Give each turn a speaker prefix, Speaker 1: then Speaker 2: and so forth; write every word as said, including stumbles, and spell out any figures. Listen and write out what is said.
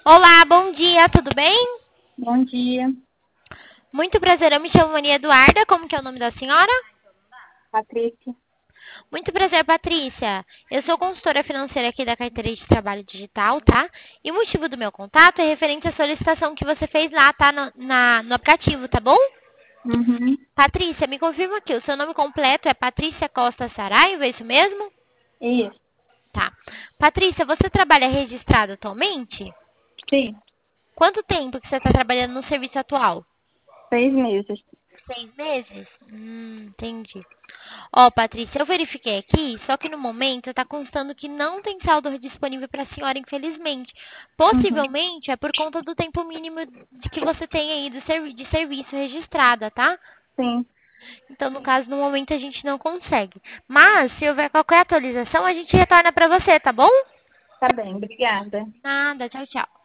Speaker 1: Olá, bom dia, tudo bem?
Speaker 2: Bom dia,
Speaker 1: Muito prazer, eu me chamo Maria Eduarda, como que é o nome da senhora?
Speaker 2: Patrícia.
Speaker 1: Muito prazer, Patrícia. Eu sou consultora financeira aqui da carteira de trabalho digital, tá? E o motivo do meu contato é referente à solicitação que você fez lá, tá? No, na, no aplicativo, tá bom?
Speaker 2: Uhum.
Speaker 1: Patrícia, me confirma aqui, o seu nome completo é Patrícia Costa Saraiva, é isso mesmo?
Speaker 2: Isso,
Speaker 1: Tá. Patrícia, você trabalha registrado atualmente?
Speaker 2: sim,
Speaker 1: Quanto tempo que você está trabalhando no serviço atual?
Speaker 2: seis meses.
Speaker 1: Seis meses? Hum, entendi. Ó, Patrícia, eu verifiquei aqui, só que no momento está constando que não tem saldo disponível para a senhora, infelizmente.
Speaker 2: Uhum.
Speaker 1: Possivelmente é por conta do tempo mínimo de que você tem aí do servi- de serviço registrada, tá?
Speaker 2: Sim,
Speaker 1: Então, no caso, no momento a gente não consegue. Mas, se houver qualquer atualização, a gente retorna para você, tá bom?
Speaker 2: tá bem, obrigada.
Speaker 1: Nada, tchau, tchau.